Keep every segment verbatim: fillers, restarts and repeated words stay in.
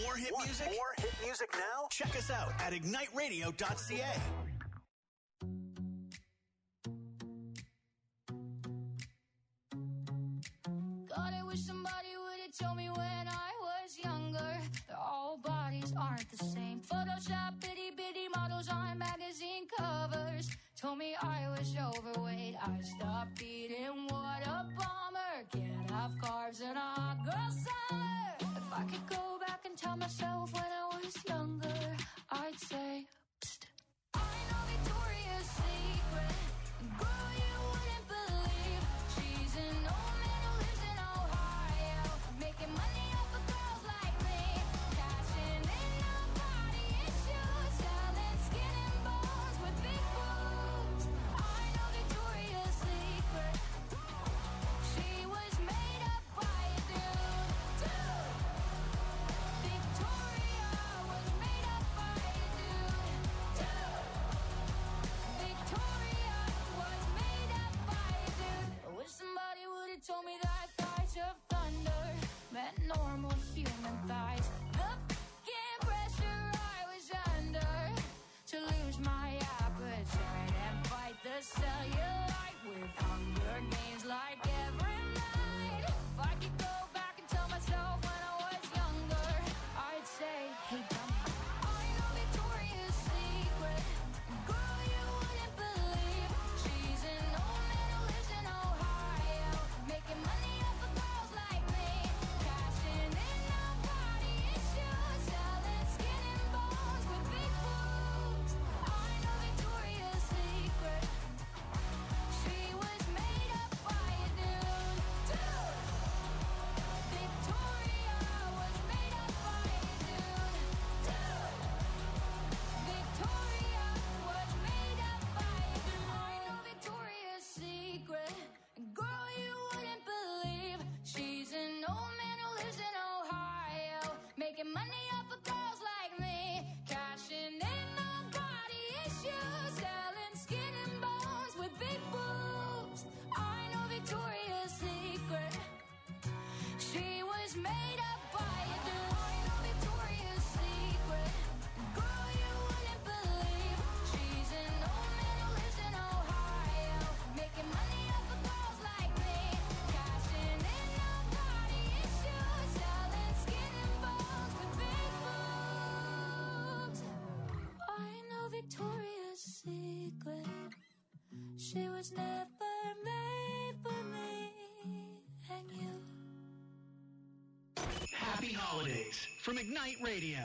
More hit Want music? More hit music now? Check us out at ignite radio dot c a. God, I wish somebody would have told me when I was younger that all bodies aren't the same. Photoshop itty bitty models on magazine covers told me I was overweight. I stopped eating, what a bummer. Can't have carbs in a hot girl summer. If I could go back and tell myself when I was younger, I'd say, psst. I know Victoria's Secret, girl, you wouldn't believe. She's an old man who lives in Ohio, making money off of girls like me, cashing in on body issues, selling skin and bones with big boobs. I know Victoria's Secret. She was made up by a dude, dude. Victoria was made up by a dude, dude. Victoria was made up by a dude. I wish somebody would have told me that thighs of thunder meant normal human thighs. The f***ing pressure I was under to lose my appetite and fight the cellulite with hunger gains like every night. If I could go back and tell myself when I was younger, I'd say, hey dummy, I know Victoria's Secret, girl, you wouldn't believe. She's an old man who lives in Ohio, making money off of girls like me, cashing in on body issues, selling skin and bones with big boobs. I know Victoria's Secret. She was made up by a dude, dude. Victoria was made up by a dude, dude. Victoria was made up by a dude. I know Victoria's Secret, girl, you wouldn't believe. She's an old man who lives in Ohio, making money off of girls like me, cashing in on body issues, selling skin and bones with big boobs. I know Victoria's Secret. She was made up by a dude. I know Victoria's Secret. Girl, you wouldn't believe. She's an old man who lives in Ohio, making money off of girls like me, cashing in on body issues, selling skin and bones with big boobs. I know Victoria's Secret. She was never made for me and you. Happy holidays from Ignite Radio.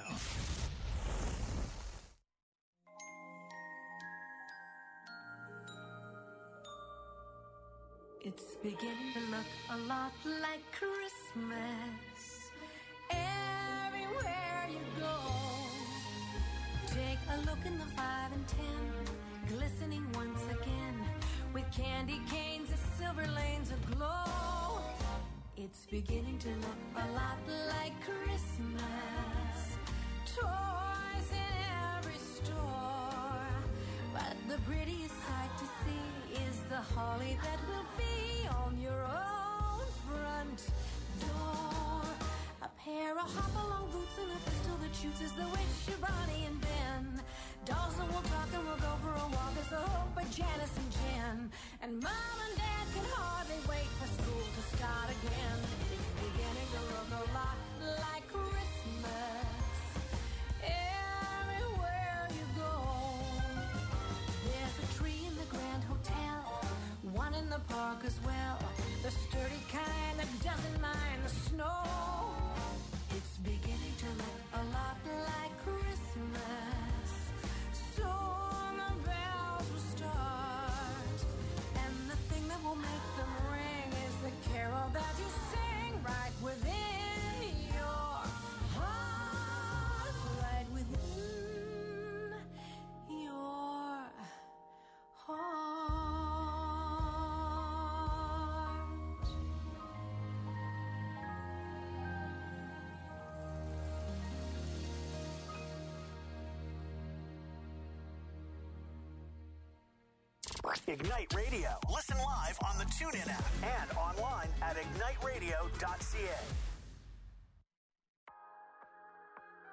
It's beginning to look a lot like Christmas everywhere you go. Take a look in the five and ten, glistening once again with candy canes and silver lanes aglow. It's beginning to look a lot like Christmas. Toys in every store, but the prettiest sight to see is the holly that will be on your own front door. A pair of hop-along boots and a pistol that shoots is the wish of Bonnie and Ben. Dolls that will talk and we'll go for a walk is the hope of Janice and Jen. And Mom and Dad can hardly wait for school to start again. It's beginning to look a lot like Christmas everywhere you go. There's a tree in the Grand Hotel, one in the park as well, the sturdy kind that doesn't mind the snow. It's beginning to look a lot like Christmas. Soon the bells will start, and the thing that will make them ring is the carol that you sing right within your heart, right within your heart. Ignite Radio. Listen live on the TuneIn app and online at ignite radio dot c a.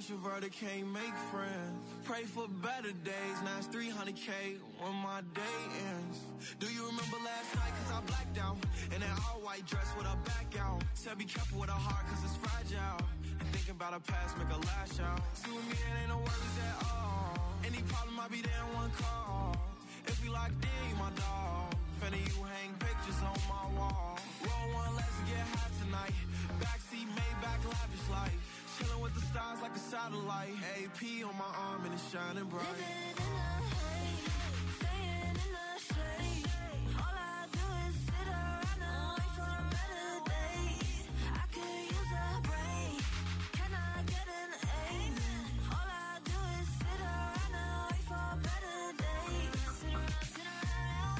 Introverted can't make friends. Pray for better days. Now it's three hundred K when my day ends. Do you remember last night? Cause I blacked out. In that all white dress with her back out. Said be careful with her heart cause it's fragile. And thinking about her past make her lash out. See with me it ain't no worries at all. Any problem I be there in one call. If we locked in, you my dog. Finna you hang pictures on my wall. Roll one, let's get high tonight. Backseat, Maybach, lavish life. Chillin' with the stars like a satellite. A P on my arm and it's shining bright. Living in the haze, staying in the shade. All I do is sit around and wait for better days. I could use a break. Can I get an amen? All I do is sit around and wait for better days. Sit around, sit around,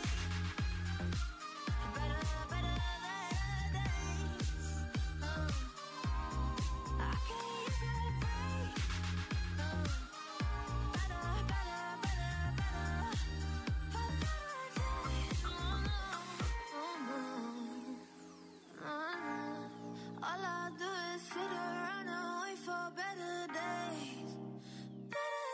better, better days. Uh. I can use a break. Uh, better, better, better, better, for better days. Oh no, oh no, oh no. All I do is sit around and wait for better days, better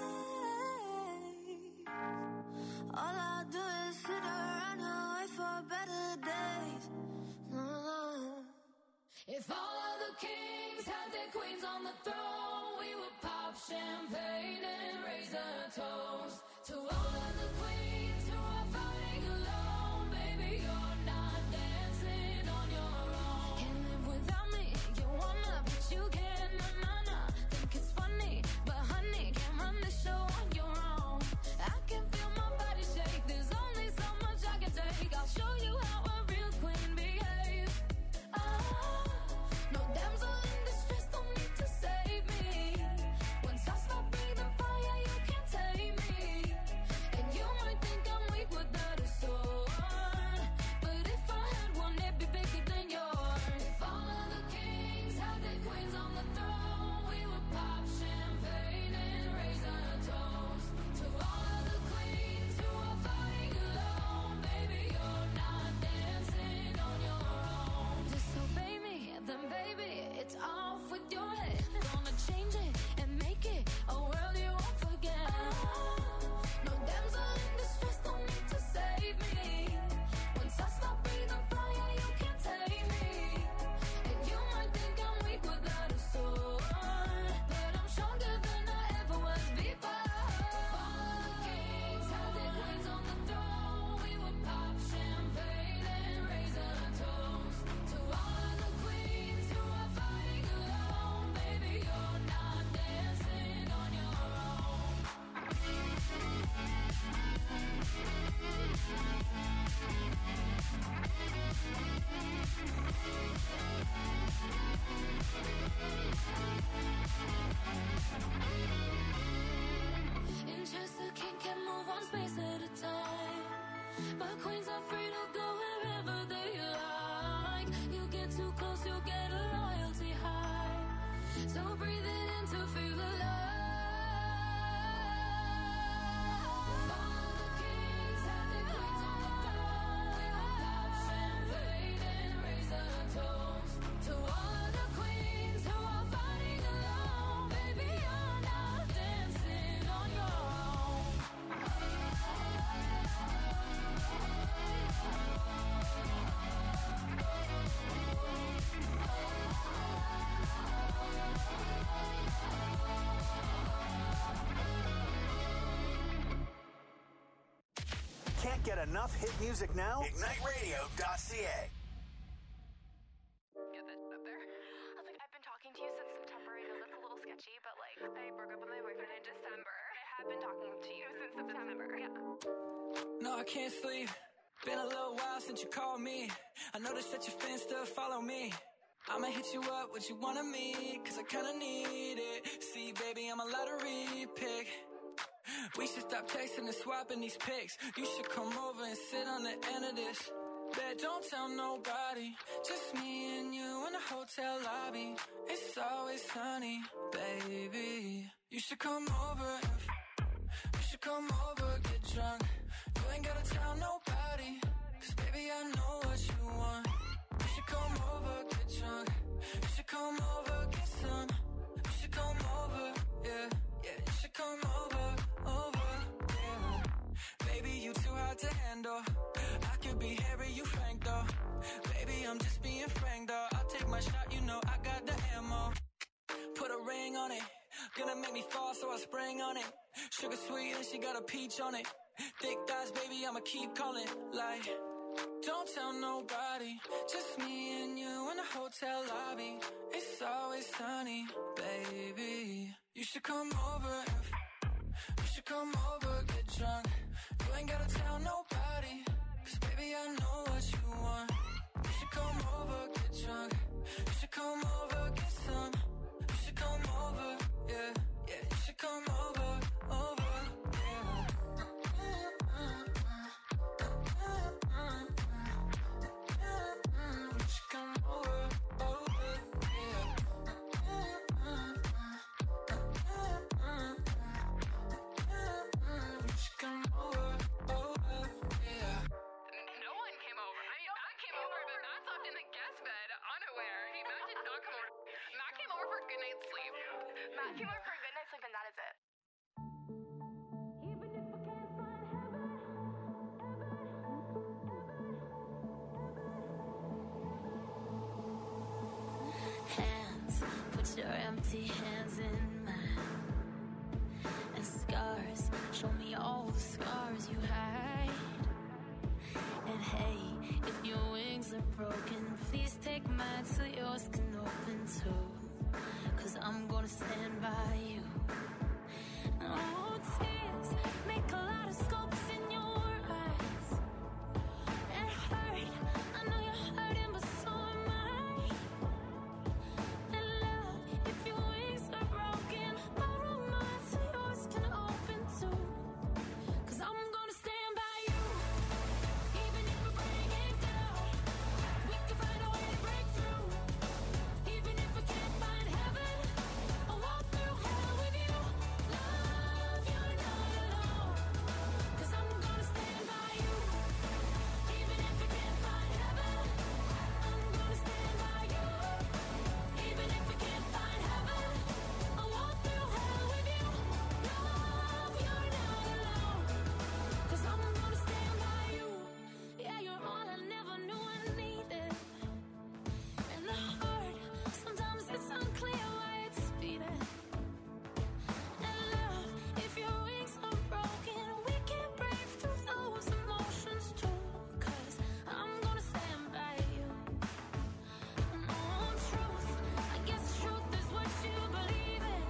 days. All I do is sit around and wait for better days. Oh. If all of the kings had their queens on the throne, we would pop champagne and raise a toast to all of the queens who are fighting alone. Baby, you're not dancing on your own. Can't live without me, you wanna, but you can't, na na na. Think it's funny, but honey, can't run the show on your own. I can feel my body shake, there's only so much I can take. I'll show you how a real queen behaves. Ah, no damsel in distress, don't need to save me. Once I stop breathing fire, you can't tame me. And you might think I'm weak without a sword, but if I had one, it'd be bigger than yours. If all of the kings had their queens on the throne, we would pop champagne and raise a toast to all of the queens who are fighting alone. Baby, you're not dancing on your own. Disobey me, then baby, it's off with your head. Gonna change it and make it a world you won't forget. No damsel in distress, don't need to save me. Once I stop breathing fire, you can't tame me. And you might think I'm weak without a sword, but I'm stronger than I ever was before. All the kings had their queens on the throne, we would pop champagne and raise a toast to all of the queens who are fighting alone. Baby, you're not dancing on your own. In Chester, king can move one space at a time, but queens are free to go wherever they like. You get too close, you'll get a royalty high. So breathe it in to feel alive. All the kings had their queens on the throne. We would pop champagne and raise a toast to all of the queens who are fighting alone. Baby, you're not dancing on your own. Can't get enough hit music now? Ignite Radio dot C A. Get this up there. I was like, I've been talking to you since September. I know that's a little sketchy, but like, I broke up with my boyfriend in December. I have been talking to you since September. Yeah. No, I can't sleep. Been a little while since you called me. I noticed that your fans still follow me. I'ma hit you up, what you wanna meet, cause I kinda need it. See, baby, I'm a lottery pick. We should stop texting and swapping these pics. You should come over and sit on the end of this. Bet don't tell nobody, just me and you in the hotel lobby. It's always sunny, baby. You should come over and f- you should come over, get drunk. You ain't gotta tell nobody, cause baby I know what you want. You should come over, get drunk. You should come over, get some. You should should come over, yeah, yeah, you should come over, over, yeah. Baby, you too hard to handle. I could be Harry, you Frank, though. Baby, I'm just being frank, though. I'll take my shot, you know I got the ammo. Put a ring on it, gonna make me fall, so I sprang on it. Sugar sweet and she got a peach on it. Thick thighs, baby, I'ma keep calling. Like, don't tell nobody, just me and you in the hotel lobby. It's always sunny, baby. You should come over, if, you should come over, get drunk. You ain't gotta tell nobody, cause baby I know what you want. You should come over, get drunk. You should come over, get some. You should come over, yeah, yeah. You should come over, over, yeah. You should come over, over, yeah. You should come over, over, yeah. No one came over. I mean, Matt came over, but Matt slept in the guest bed, unaware. He, Matt did not come over. Matt came over for a good night's sleep. Matt came over for a good night's sleep, and that is it. Hands, put your empty hands in mine. And scars, show me all the scars you hide. And hey, if your wings are broken, please take mine so yours can open too. Cause I'm gonna stand by you. Oh, tears make a lot of scopes in your eyes. It hurt, I know you're hurting, but so am I. And love, if your wings are broken, borrow mine so yours can open too. Cause I'm gonna stand by you. Even if we bring it down, we can find a way to break through. Even if we can't find heaven, I'll walk through hell with you. Love, you're not alone. Cause I'm gonna stand by you. Even if we can't find heaven, I'm gonna stand by you. Even if we can't find heaven, I'll walk through hell with you. Love, you're not alone. Cause I'm gonna stand by you. Yeah, you're all I never knew I needed. And the heart, sometimes it's unclear why it's beating. And love, if your wings are broken, we can break through those emotions too. Cause I'm gonna stand by you. And oh, truth, I guess truth is what you believe in.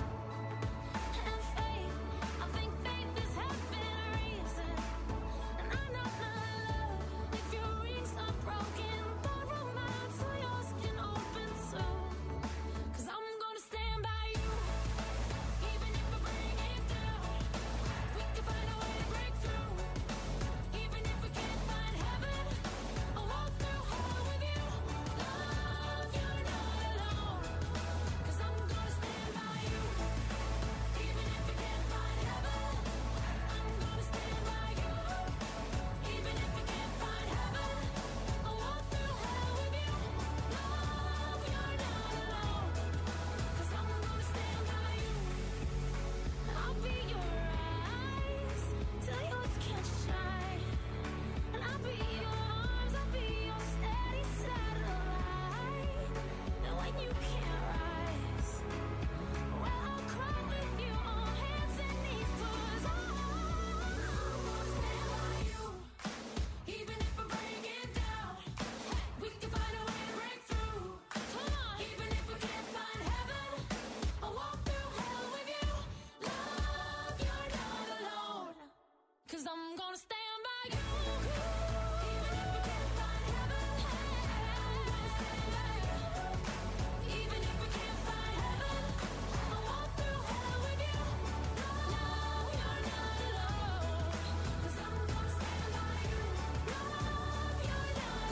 And faith, I think faith is having a reason. And I know my love, if your wings are broken, borrow mine so yours can open too. Cause I'm gonna stand by you. Even if we bring it down, we can find a way to break through. Even if we can't find heaven, I'll walk through hell with you. Love, you're not alone. Cause I'm gonna stand by you. Even if we can't find heaven, I'm gonna stand by you. Even if we can't find heaven, I'll walk through hell with you. Love, you're not alone. Cause I'm gonna stand by you. I'll be your eyes till yours can't shine. And I'll be your arms, I'll be your steady satellite. And when you can't rise, well, I'll cry with you on hands and knees. Cause I'm gonna stand by you. Even if we break it down, we can find a way to break through. Come on. Even if we can't find heaven, I'll walk through hell with you. Love, you're not alone. Cause I'm gonna stand by you. Even if we can't find heaven, I'm gonna stand by you. Even if we can't find heaven, I'll walk through hell with you. Love, you're not alone. Cause I'm gonna stand by you. Love, you're not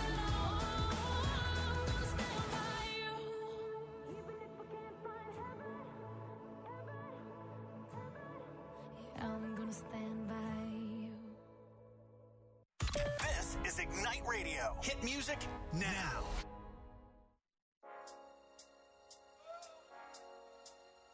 alone. I'm gonna stand by you. Even if we can't find heaven, yeah, I'm gonna stand by you. This is Ignite Radio. Hit music now.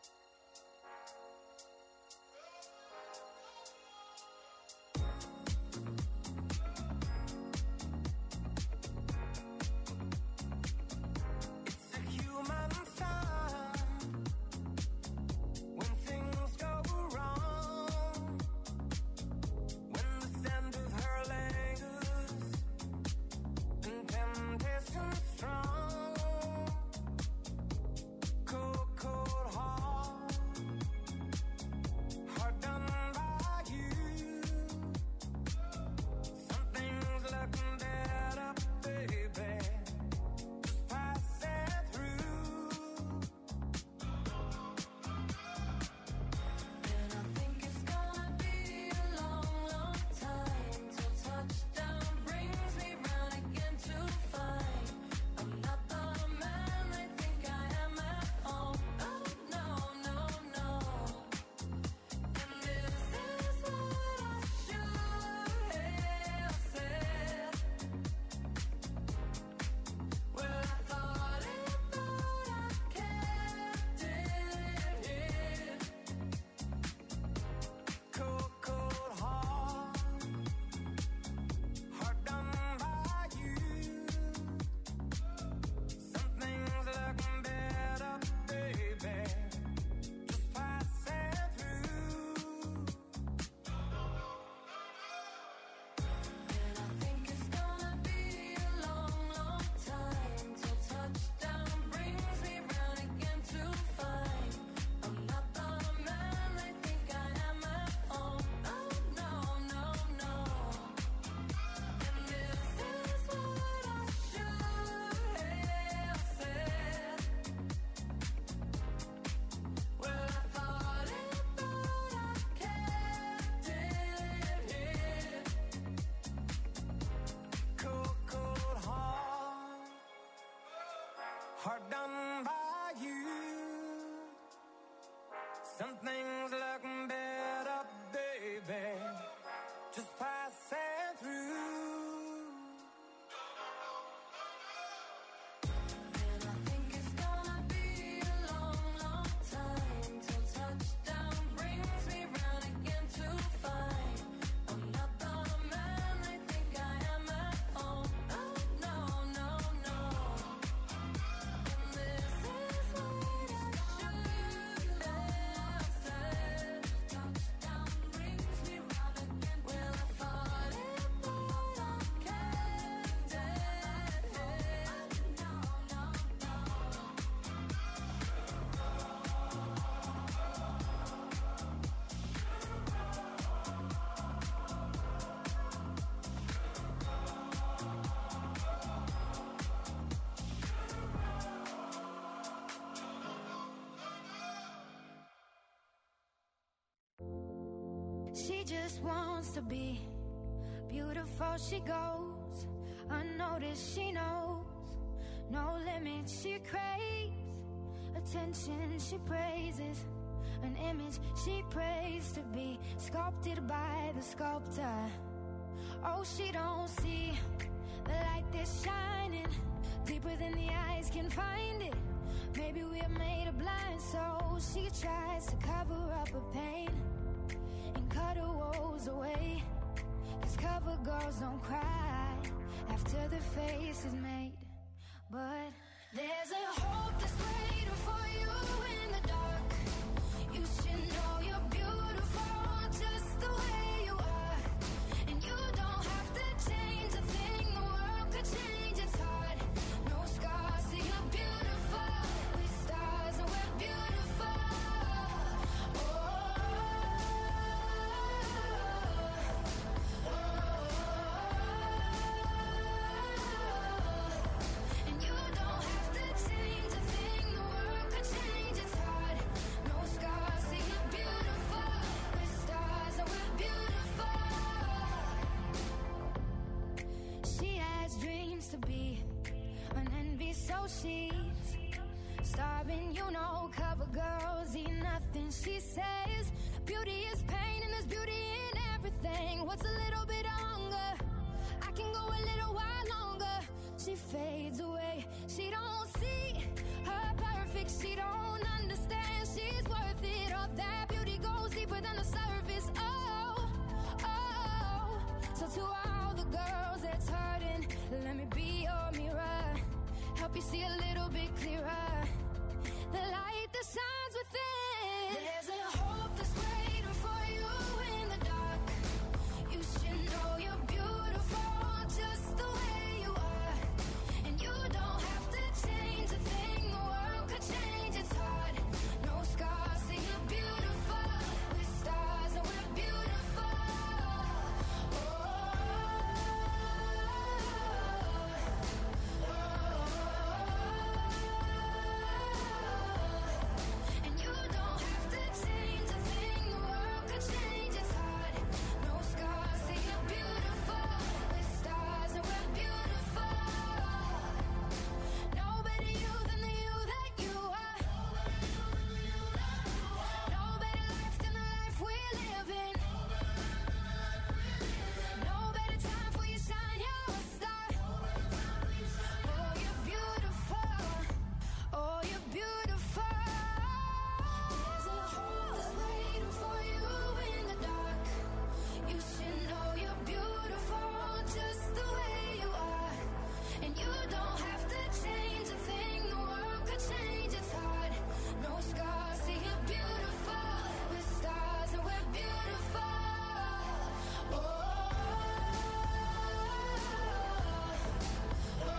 She just wants to be beautiful. She goes unnoticed. She knows no limit. She craves attention. She praises an image she prays to be sculpted by the sculptor. Oh, she don't see the light that's shining deeper than the eyes can find it. Maybe we're made of blind souls. She tries to cover up her pain and cut her woes away. Cause cover girls don't cry after the face is made. But there's a hope that's waiting for you in the dark. You should know you're beautiful just the way you are. And you don't have to change a thing. The world could change, it's hard. No scars, so you're beautiful. We're stars and we're beautiful. Oh, oh, oh. And you don't have to change a thing. The world could change, it's hard. No scars, so you're beautiful. We're stars and we're beautiful. She has dreams to be an envy, so she's starving. You know, cover girls eat nothing. She says beauty is pain and there's beauty in everything. What's a little bit of hunger? I can go a little while longer. She fades away. She don't see her perfect. She don't understand she's worth it. All that beauty goes deeper than the surface. Oh, oh. So to all the girls that's hurting, let me be your mirror. Help you see a little bit clearer. The light that shines within. There's a hope that's waiting for you in the dark. You should know you're beautiful just the way you are. And you don't have to change a thing. The world could change, it's hard. No scars, so you're beautiful. We're stars and we're beautiful. Oh, oh, oh. And you don't have to change a thing. The world could change, it's hard. No scars, so you're beautiful. We're stars and we're beautiful. No better you than the you that you are. No better life than the life we're living. No better time for you shine, you're a star. Oh, you're beautiful. Oh, you're beautiful. There's a hope that's waiting for you in the dark. You should know you're beautiful just the way you are. And you don't have to change a thing. The world could change, it's hard. No scars, see you're beautiful. We're stars and we're beautiful. Oh, oh, oh.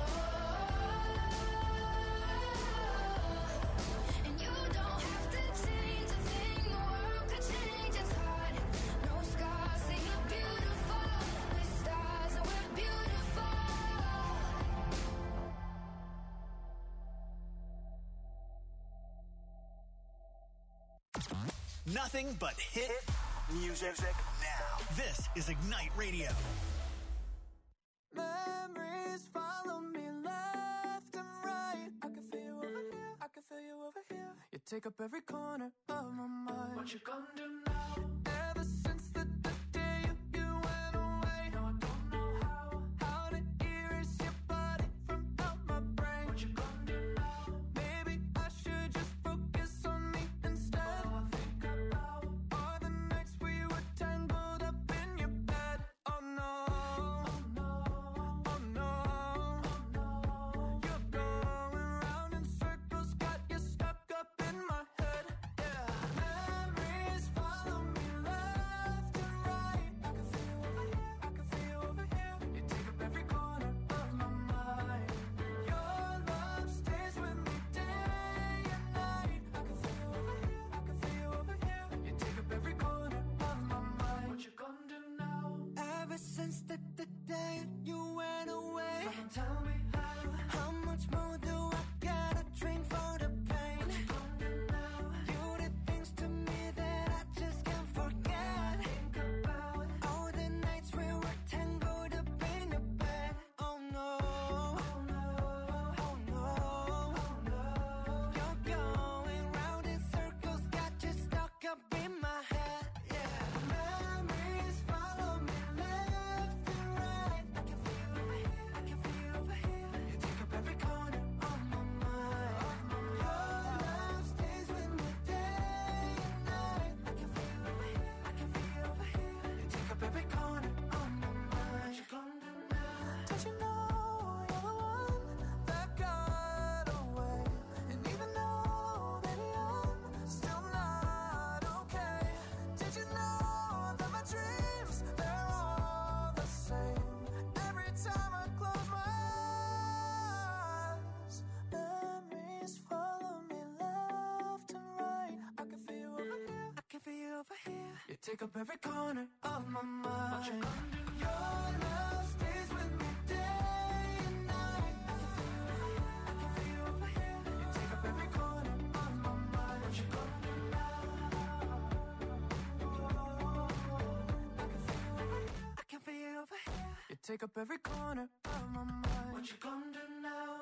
And you don't have to change a thing. The world could change, it's hard. No scars, see you're beautiful. We're stars and we're beautiful. Nothing but hit music now. This is Ignite Radio. Memories follow me left and right. I can feel you over here. I can feel you over here. You take up every corner of my mind. What you gonna do now? Ever since the, the day you, you went away. No, I don't know how. How to erase your body from out my brain. What you gonna do now? Maybe I should just focus on me instead. All I think about are the nights we were tangled up in your bed. Oh no. Oh no. Oh no. Oh no. You're going round in circles, got you stuck up in my head. Yeah. Memories follow me take up every corner of my mind. Your love stays with me day and night. I can feel you over here. You take up every corner of my mind. What you gonna do now? I can feel you over here. You take up every corner of my mind. What you gonna do now?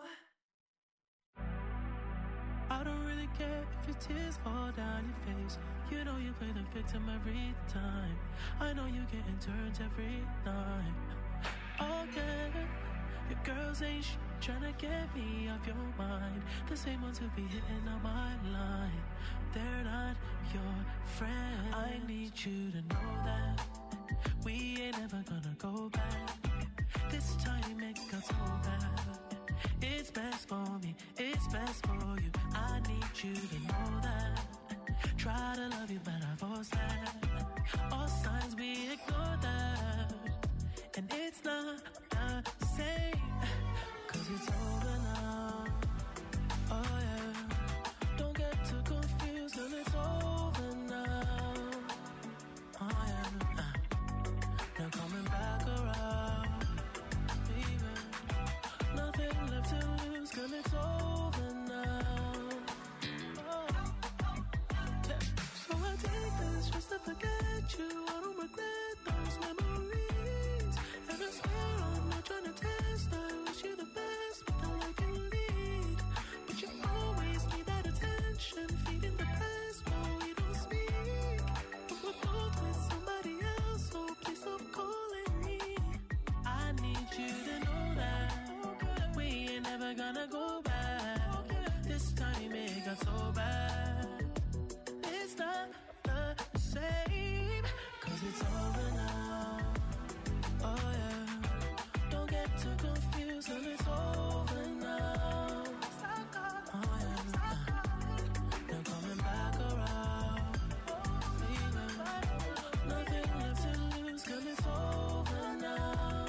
I don't really care if your tears fall down your face. You know you play the victim every time. I know you getting turned every night. Oh yeah, your girls ain't sh- trying to get me off your mind. The same ones who be hitting on my line. They're not your friend. I need you to know that we ain't ever gonna go back. This time it got so bad. It's best for me, it's best for you. I need you to know that. Try to love you, but I force that. All signs we ignore that. And it's not the same, cause it's over now. Oh yeah, don't get too confused, cause it's over now. Oh yeah, uh, now coming back around. Even nothing left to lose, cause it's over now. Oh. Yeah. So I take this just to forget you. I don't regret those memories. And I swear I'm not trying to test. I wish you the best, but all I can lead. But you always need that attention, feeding the past while we don't speak. But we're both with somebody else, so please stop calling me. I need you to know that we ain't never gonna go back. This time it got so bad. It's not the same, cause it's over now. Oh yeah, don't get too confused, cause it's over now. Oh yeah, now coming back around. Leaving nothing left to lose, cause it's over now.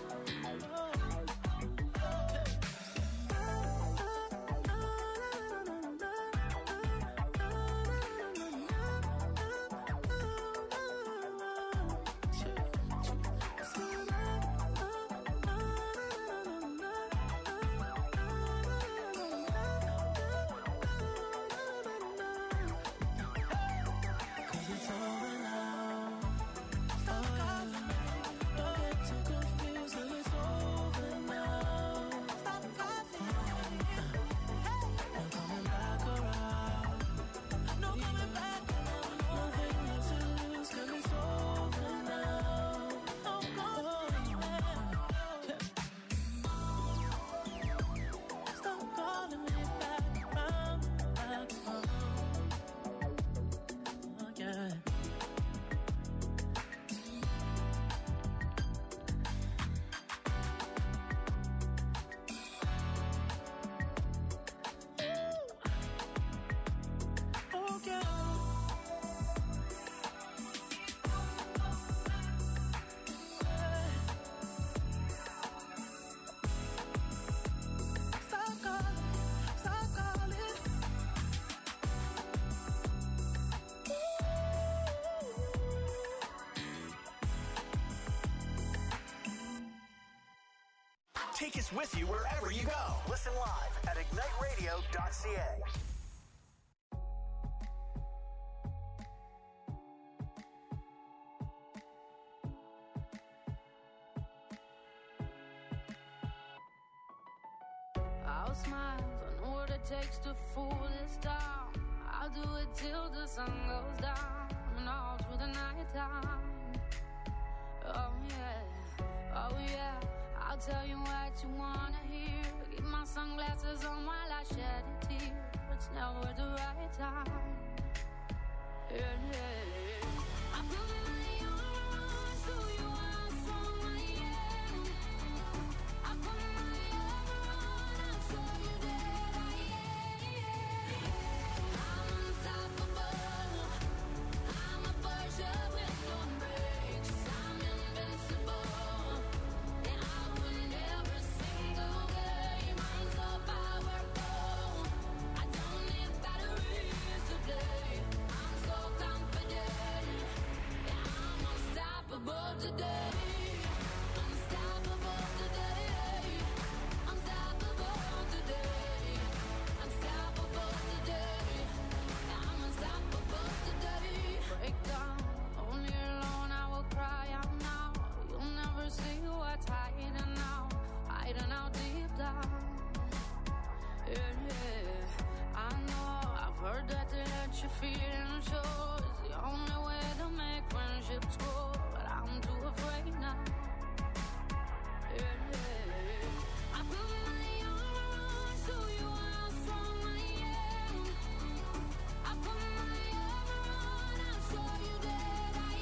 Cause it's over now. Oh yeah, don't get too confused, cause it's over now. I'm coming back around. No coming back around. Nothing left to lose, cause it's over now. Oh, yeah. Stop calling me back around, back around. Oh, yeah. Oh, yeah. Stop calling, stop calling. Take us with you wherever you go. Listen live at ignite radio dot c a. I'll smile, I know what it takes to fool this town. I'll do it till the sun goes down and all through the night time. Oh yeah, oh yeah, I'll tell you what you wanna hear. Keep my sunglasses on while I shed a tear. It's never the right time. Yeah, yeah, yeah. I put my armor on so you are strong, yeah. I put my armor on, I saw you that I am. I'm unstoppable. I'm a Porsche with no brakes. I'm invincible. And I win every single game. I'm so powerful. I don't need batteries to play. I'm so confident. Unstoppable today. Unstoppable today. Unstoppable today. Unstoppable today. I'm unstoppable today. Break down, only alone I will cry out now. You'll never see what's hiding out, hiding out deep down. Yeah, yeah. I know, I've heard that to let your feelings show is the only way to make friendships grow, but I'm too afraid now. Yeah, yeah. I put my armor on, show you how strong I am. I put my armor on, I'll show you that I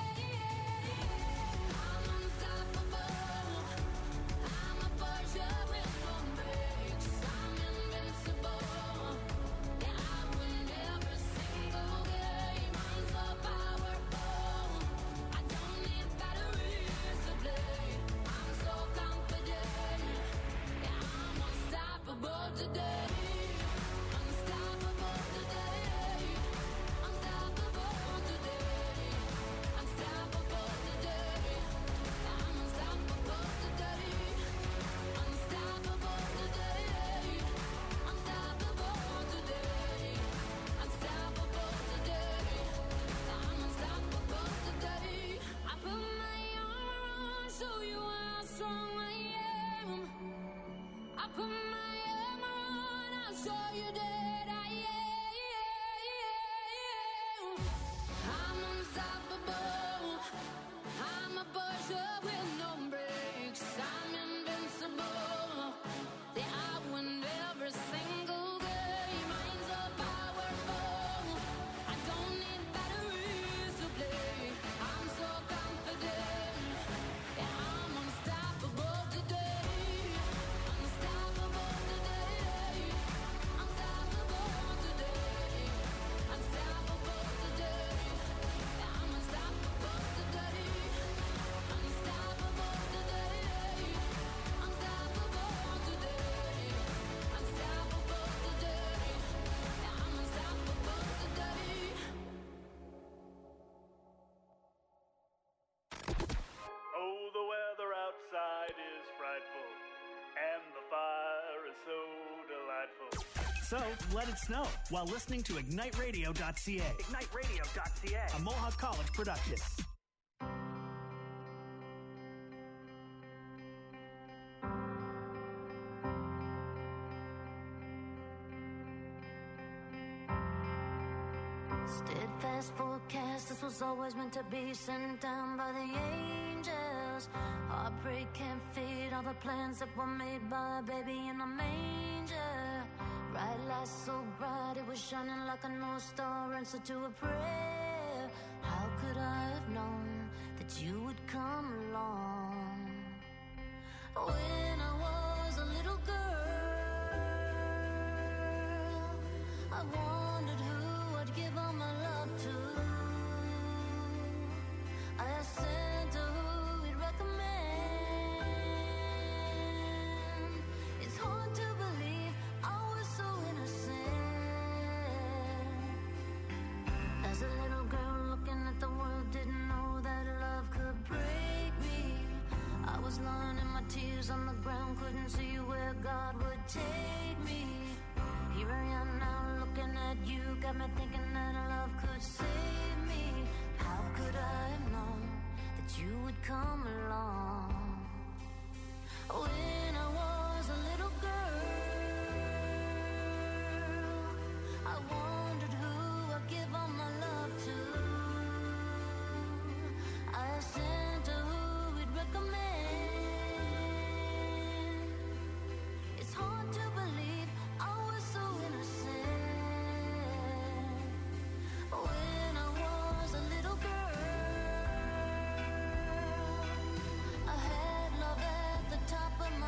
am. I'm unstoppable. I'm a Persia with no brakes. I'm invincible. Yeah, I win every single game. I'm so powerful. I don't need batteries to play. I'm so confident. Yeah, I'm unstoppable today. Unstoppable today. Unstoppable today. Unstoppable today. I'm unstoppable today. Unstoppable today. Unstoppable today. Unstoppable today. I'm unstoppable today. I put my armor on, show you how strong I am. I put my armor on, I'll show you that I am. I'm unstoppable. I'm a Persia with no brakes. I'm invincible. Yeah, I win every single game. I'm so powerful. I don't need batteries to play. I'm so confident. Yeah, I'm unstoppable today. Unstoppable today. Unstoppable today. Unstoppable today. Yeah, I'm unstoppable today. Unstoppable today. Unstoppable today. Unstoppable today. Yeah, I'm unstoppable today. Oh, the weather outside is frightful, and the fire is so delightful. So let it snow while listening to ignite radio dot c a. ignite radio dot c a. A Mohawk College production. Steadfast forecast, this was always meant to be sent down by the angels. Heartbreak can't fade all the plans that were made by a baby in a manger. Bright light so bright, it was shining like a North Star, answer to a prayer. How could I have known that you would come along? When I was a little girl, I wondered who I'd give all my love to. I asked Santa who he'd recommend. It's hard to believe I was so innocent. As a little girl looking at the world, didn't know that love could break me. I was lying in my tears on the ground, couldn't see where God would take me. Here I am now looking at you, got me thinking that love could save me. How could I have known that you would come along? When I was a little girl, I wondered who I'd give all my love to. I asked Santa who he'd recommend. It's hard to believe I was so innocent. When I was a little girl, I had love at the top of my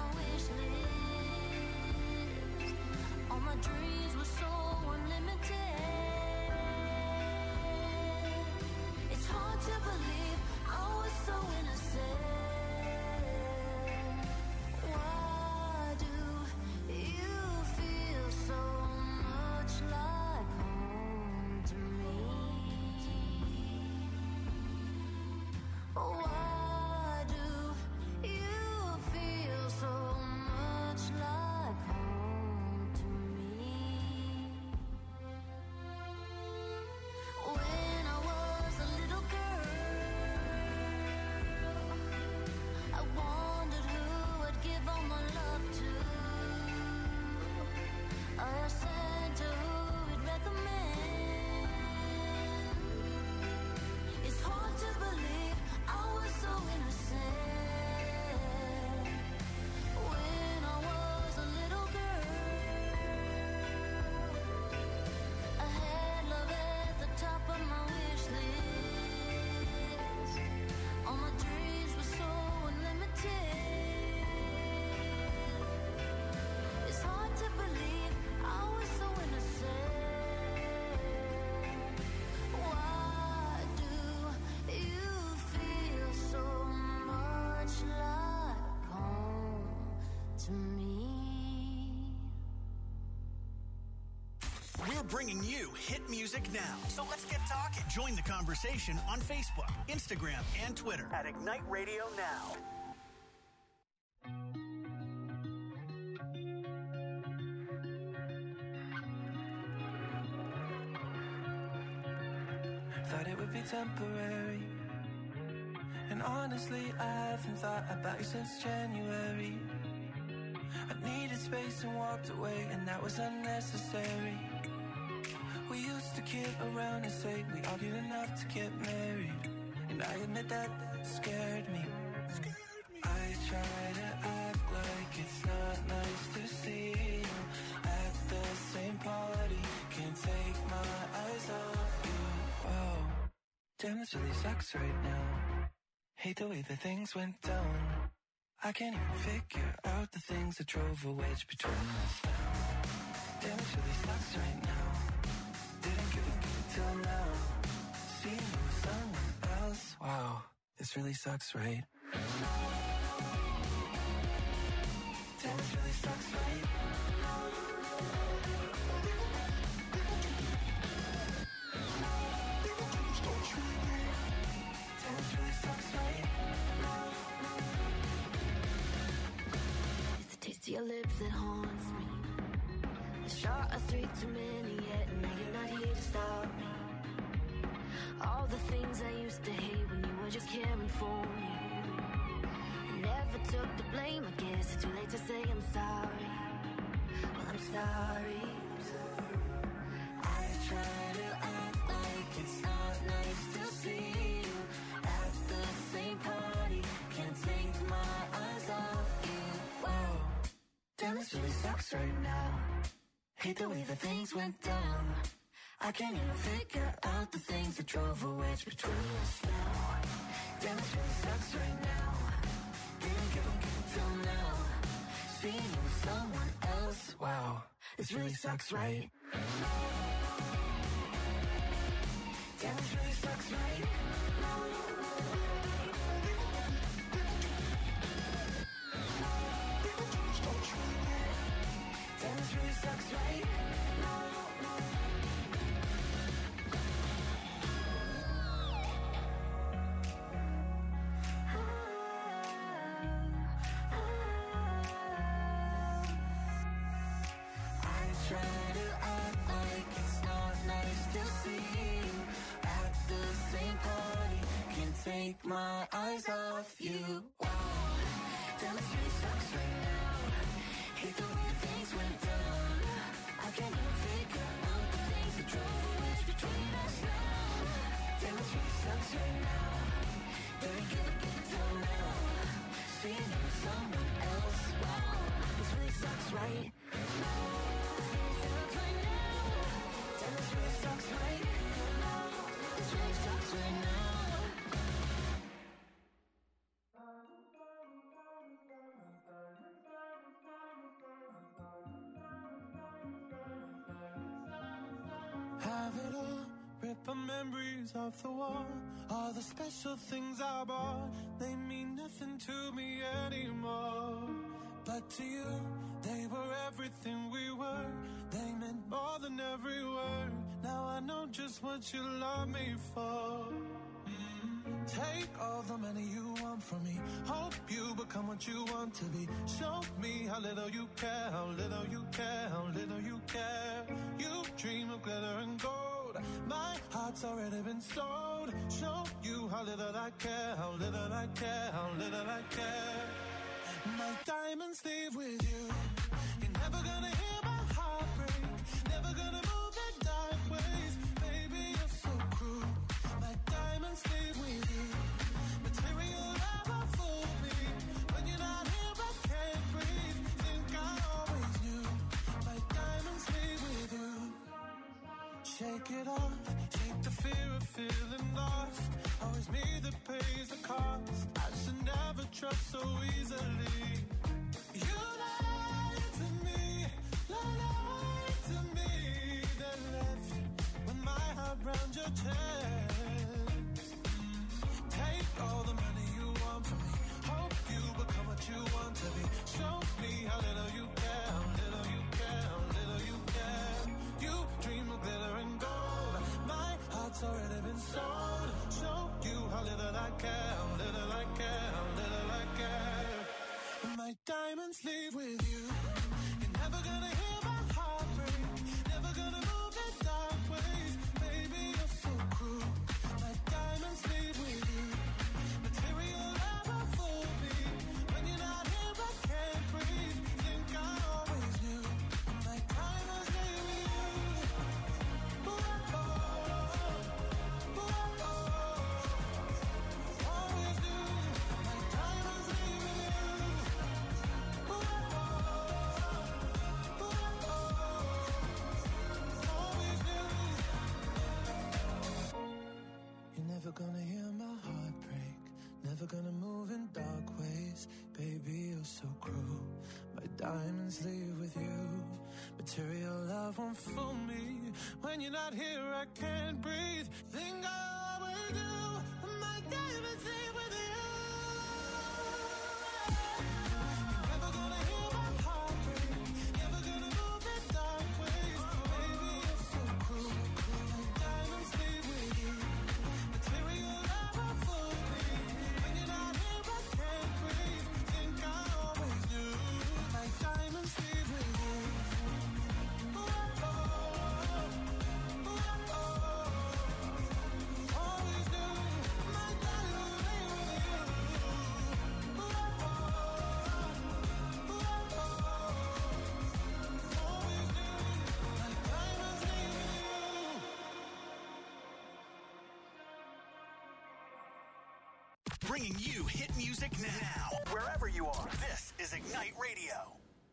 to me. We're bringing you hit music now. So let's get talking. Join the conversation on Facebook, Instagram, and Twitter At Ignite Radio Now. Thought it would be temporary. And honestly, I haven't thought about you since January. I needed space and walked away, and that was unnecessary. We used to kid around and say we argued enough to get married. And I admit that scared me. I try to act like it's not nice to see you at the same party. Can't take my eyes off you. Wow, damn, this really sucks right now. Hate the way that things went down. I can't even figure out the things that drove a wedge between us now. Damn, this really sucks right now. Didn't give a give till now. Seeing you with someone else. Wow, this really sucks, right? Damn, this really sucks, right? Damn, this really sucks, right? It's the taste of your lips that haunts me. A shot of three too many yet, and now you're not here to stop me. All the things I used to hate when you were just caring for me. I never took the blame, I guess it's too late to say I'm sorry. Well, I'm sorry. I try to act like it's not nice to see you at the same party. Can't take my eyes off you. Wow, damn, this really sucks right now. Hate the way that things went down. I can't even figure out the things that drove a wedge between us now. Damn, this really sucks right now. Didn't give a give till now. Seeing you with someone else. Wow, this really sucks, right? Damn, this really sucks, right? Damn, this really sucks, right? I try to act like it's not nice to see you at the same party. Can't take my eyes off you. Wow, damn, this really sucks right now. Hate the way things went down. I can't even figure out the things that drove a wedge between us now. Damn, this really sucks right now. Didn't give a give till now. Seeing you with someone else. Wow, this really sucks, right? Damn, this really sucks right now. This really sucks right now. Have it all, rip our memories off the wall. All the special things I bought, they mean nothing to me anymore. But to you, they were everything we were. They meant more than every word. Now I know just what you love me for. Mm. Take all the money you want from me. Hope you become what you want to be. Show me how little you care, how little you care, how little you care. You dream of glitter and gold. My heart's already been sold. Show you how little I care, how little I care, how little I care. My diamonds leave with you. You're never gonna hear my heart break. Never gonna move in dark ways. Baby, you're so cruel. My diamonds leave with you. Material never fooled me. When you're not here, I can't breathe. Think I always knew. My diamonds leave with you. Shake it off. Shake the fear of feeling lost. Always me that pays the cost. I should never trust so easily. You lied to me, lied to me. Then left with my heart round your chest. Take all the money you want from me. Hope you become what you want want to be. Show me how little you care, how little you care, how little you care. You dream of glitter and gold. My heart's already been sold. Show you how little I care, how little I care, how little I care. My diamonds leave with you. You're never gonna hear my heart break. Never gonna move in dark ways. Baby, you're so cruel. My diamonds leave with you. Material never fooled me. When you're not here, I can't breathe. Think I always knew. My diamonds leave with you. Ooh, oh, ooh, oh, always knew. My diamonds leave with you. Ooh, oh, ooh, oh, always knew. You're never gonna hear my heart break. Never gonna move in dark ways. Baby, you're so cruel. My diamonds leave with you. Material love won't fool me. When you're not here, I can't breathe. Think I always do. My diamonds leave with you. You're never gonna hear my heart break. Never gonna move in dark ways. Baby, you're so cruel. My diamonds leave with you. Material love won't fool me. When you're not here, I can't breathe. Think I always knew. My diamonds leave with you. Ooh, oh, ooh, oh, always knew. My diamonds leave with you. Ooh, oh, ooh, oh, always knew. My diamonds leave with you. Bringing you hit music now, wherever you are. This is Ignite Radio.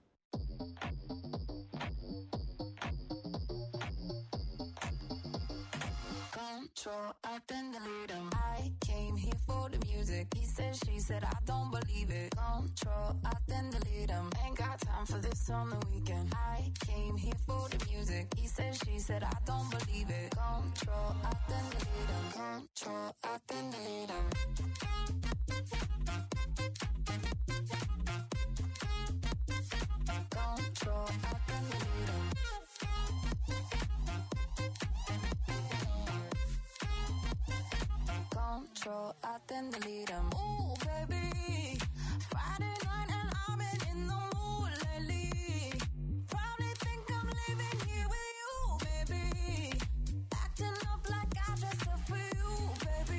Control, I then delete him. I came here for the music. He said, she said, I don't believe it. Control, I then delete him. Ain't got time for this on the weekend. I came here for the music. He said, she said, I don't believe it. Control, I then delete him. Control, I then delete him. Control, I then delete him. Control, I then delete him. Ooh, baby, Friday night and I've been in the mood lately. Probably think I'm living here with you, baby. Acting up like I dressed up for you, baby.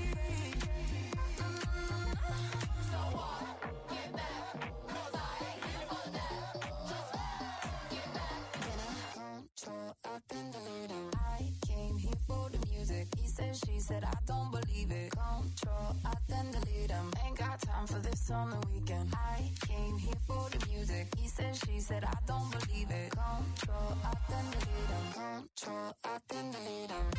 Mm. So what? Get back, 'cause I ain't here for that. Just get back. Control, I then delete him. I came here for the music. He said, she said, I don't believe it. Control, I then delete him. Ain't got time for this on the weekend. I came here for the music. He said, she said, I don't believe it. Control, I then delete him. Control, I then delete him.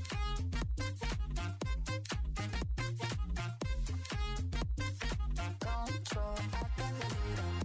Control, I then delete him.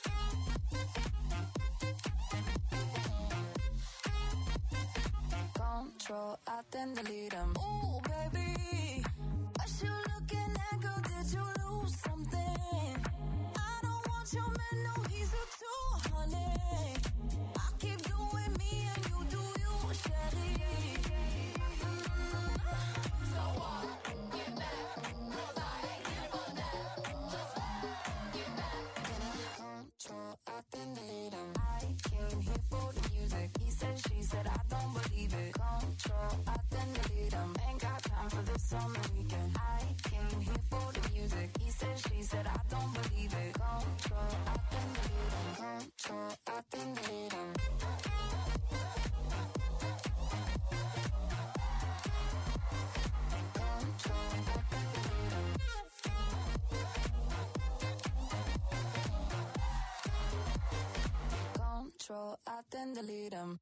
Control, I then delete him. Ooh, baby, what you looking at, girl? Did you lose something? I don't want your man, no, he's a two honey. I keep doing me and you do you, Sherry. Mm. So what? Get back, 'cause I ain't here for that. Just get back. Control, I then delete him. I came here for the music. He said, she said, I don't believe it. Control, I then delete him. Ain't got time for this on the weekend. I came here for the music. He said, she said, I don't believe it. Control, I then delete him. Control, I then delete him. Control, I then delete him. Control, I then delete him.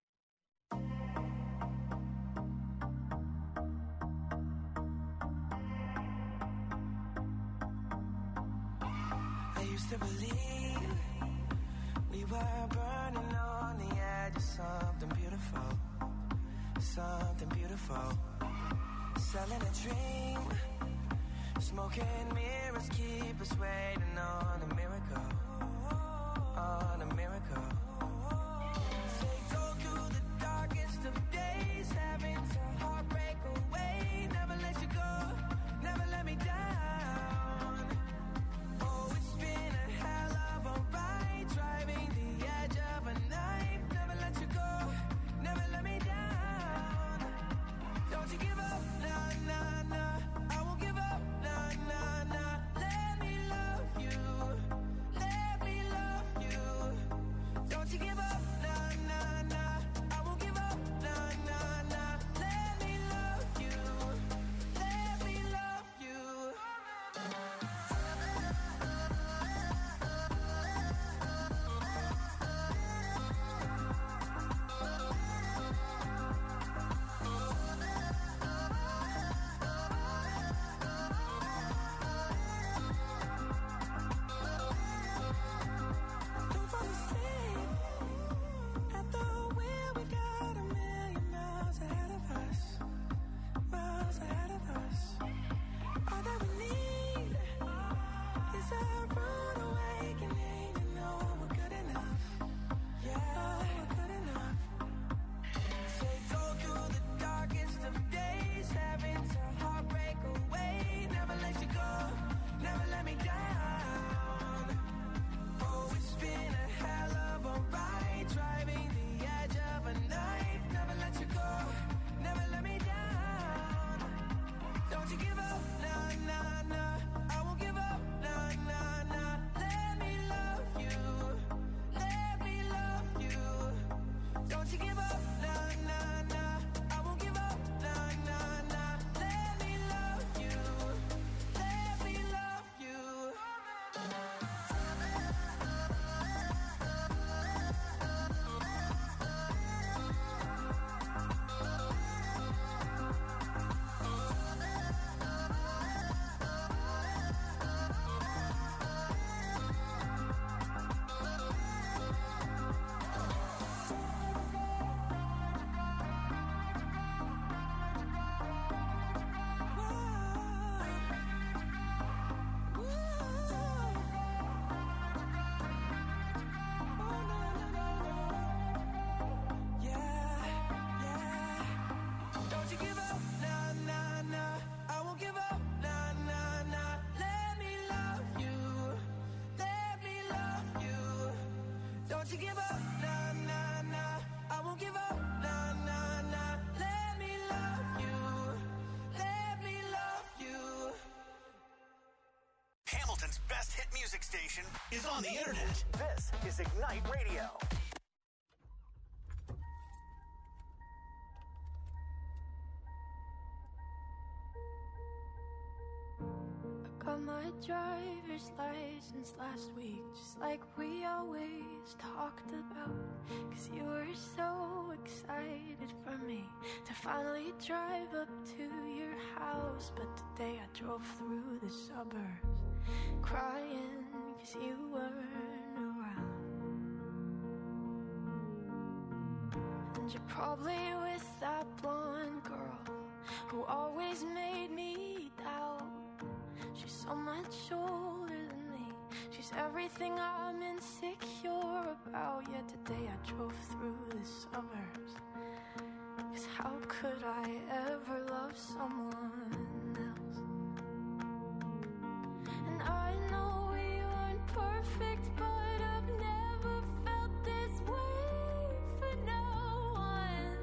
I used to believe we were burning on the edge of something beautiful, something beautiful. Selling a dream, smoking mirrors keep us waiting on a miracle. on a miracle. Say go through the darkest of days, having to heartbreak away. Never let you go, never let me down. Oh, it's been a hell of a ride, driving the edge of a knife. Never let you go, never let me down. Don't you give up, nah, nah, nah. I won't give up, nah, nah, nah. Let me love you, let me love you. Don't you give up, nah, nah, nah. I won't give up, nah, nah, nah. Let me love you, let me love you. Don't fall asleep at the wheel. We got a million miles ahead of us, miles ahead of us. All that we need is a rude awakening to know we're good enough. Yeah, we're good enough. Say go through the darkest of days, having to heartbreak away. Never let you go, never let me down. Oh, it's been a hell of a ride, driving the edge of a knife. Never let you go, never let me down. Don't you give up, nah, nah, nah. I won't give up, nah, nah, nah. Let me love you, let me love you. Don't you give up, nah, nah, nah. I won't give up, nah, nah, nah. Let me love you, let me love you. Don't you give up, nah, nah, nah. I won't give up, nah, nah, nah. Let me love you, let me love you. Don't you give up, nah, nah, nah. I won't give up, nah, nah, nah. Let me love you, let me love you. Hamilton's best hit music station is on the internet. This is Ignite Radio. Got my driver's license last week, just like we always talked about. Cause you were so excited for me to finally drive up to your house. But today I drove through the suburbs crying cause you weren't around. And you're probably with that blonde girl who always made me doubt. She's so much older than me. She's everything I'm insecure about. Yet today I drove through the suburbs. Cause how could I ever love someone else? And I know we aren't perfect, but I've never felt this way for no one.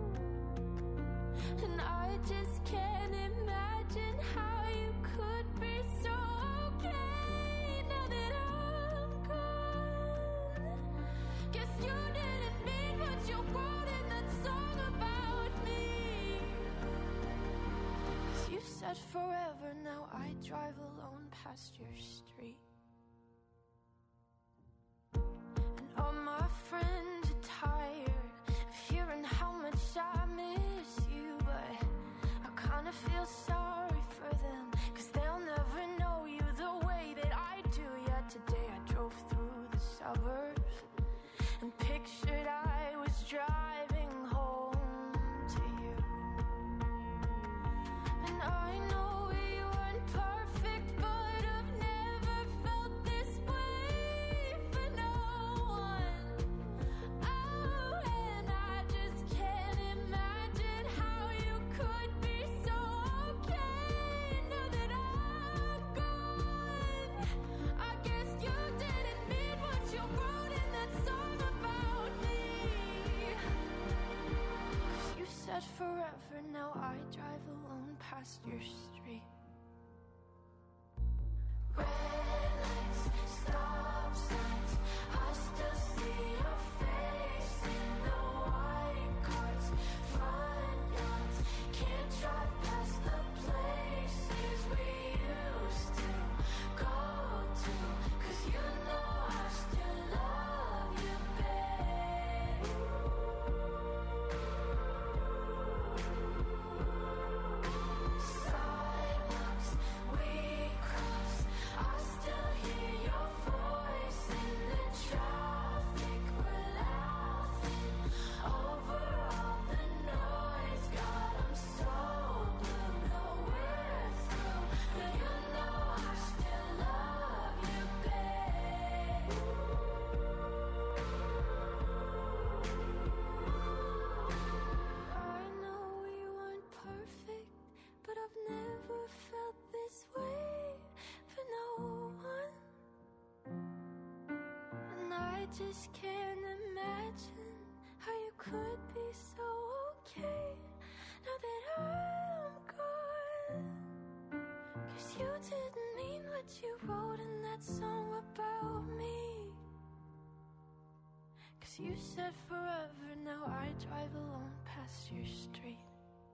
And I just can't imagine how you could be so okay now that I'm gone. Guess you didn't mean what you wrote in that song about me. Cause you said forever, now I drive alone past your street. And all my friends are tired of hearing how much I miss you, but I kinda feel sorry for them, cause they'll never know you the way that I do. Yet today I drove through the suburbs and pictured I was driving home to you. And I know we weren't perfect, but I've never felt this way for no just can't imagine how you could be so okay now that I'm gone. 'Cause you didn't mean what you wrote in that song about me. 'Cause you said forever, now I drive alone past your street.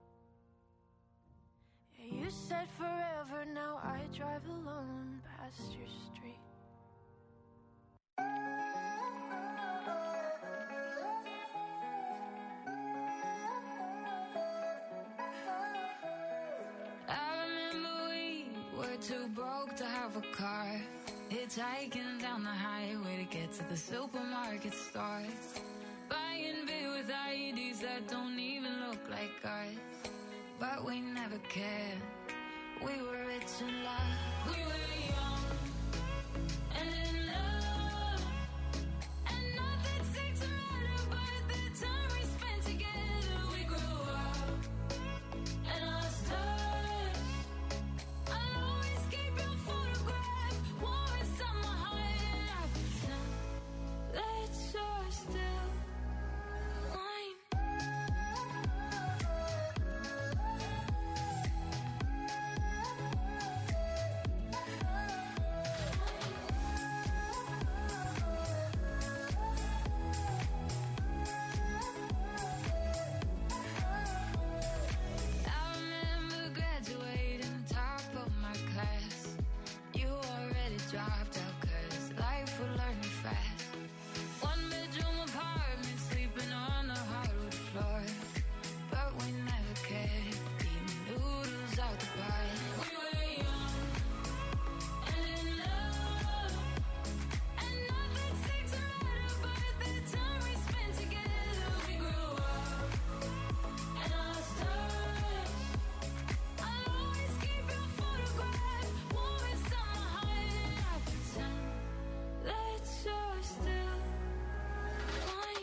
Yeah, you said forever, now I drive alone past your street. I remember we were too broke to have a car, hitchhiking down the highway to get to the supermarket store, buying beer with I E Ds that don't even look like ours. But we never cared. We were rich in love. We were young and in love, and nothing seemed to matter but the time we spent together. We grew up and lost touch. I'll always keep your photograph warm inside my heart, and I pretend that you're still mine. I remember graduating top of my class. You already dropped out 'cause life would learn you fast. One bedroom apartment, sleeping on the hardwood floor. But we never cared, eating noodles out the bar. We were young and in love, and nothing seemed to matter but the time we spent together. We grew up and lost touch. I'll always keep your photograph warm inside my heart, and I pretend that you're still mine.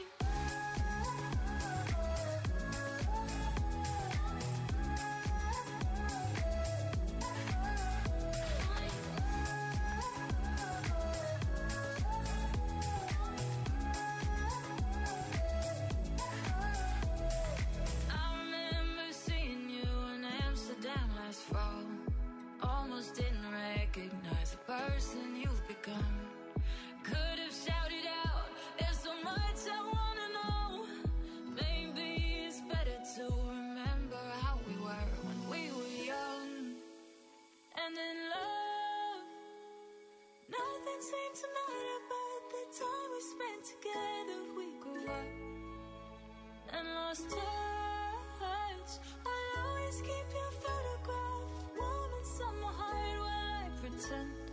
I remember seeing you in Amsterdam last fall. Almost didn't recognize the person you've become. Could have shouted out, there's so much I wanna know. Maybe it's better to remember how we were when we were young and in love. Nothing seemed to matter but the time we spent together. We grew up and lost touch. I'll always keep your photograph warm inside my heart while I pretend